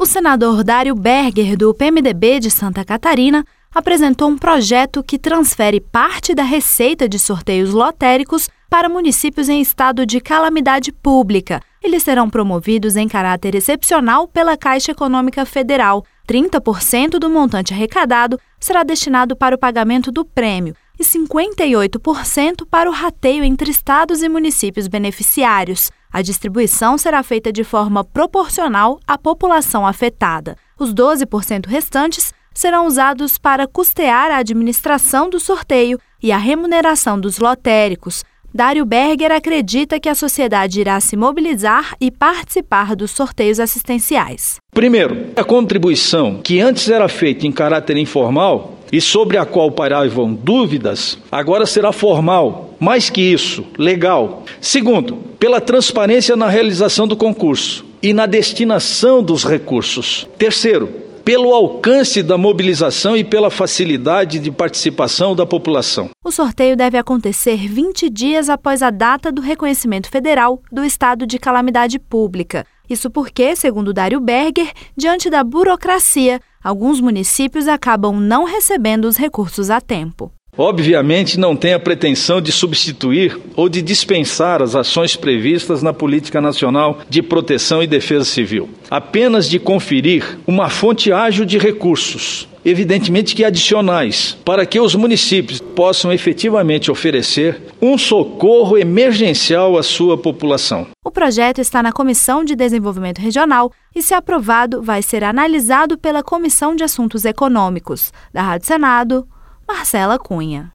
senador Dário Berger, do PMDB de Santa Catarina, apresentou um projeto que transfere parte da receita de sorteios lotéricos para municípios em estado de calamidade pública. Eles serão promovidos em caráter excepcional pela Caixa Econômica Federal. 30% do montante arrecadado será destinado para o pagamento do prêmio e 58% para o rateio entre estados e municípios beneficiários. A distribuição será feita de forma proporcional à população afetada. Os 12% restantes serão usados para custear a administração do sorteio e a remuneração dos lotéricos. Dário Berger acredita que a sociedade irá se mobilizar e participar dos sorteios assistenciais. Primeiro, a contribuição, que antes era feita em caráter informal e sobre a qual pairavam dúvidas, agora será formal, mais que isso, legal. Segundo, pela transparência na realização do concurso e na destinação dos recursos. Terceiro, pelo alcance da mobilização e pela facilidade de participação da população. O sorteio deve acontecer 20 dias após a data do reconhecimento federal do estado de calamidade pública. Isso porque, segundo Dário Berger, diante da burocracia, alguns municípios acabam não recebendo os recursos a tempo. Obviamente, não tem a pretensão de substituir ou de dispensar as ações previstas na Política Nacional de Proteção e Defesa Civil. Apenas de conferir uma fonte ágil de recursos, evidentemente que adicionais, para que os municípios possam efetivamente oferecer um socorro emergencial à sua população. O projeto está na Comissão de Desenvolvimento Regional e, se aprovado, vai ser analisado pela Comissão de Assuntos Econômicos. Da Rádio Senado, Marcela Cunha.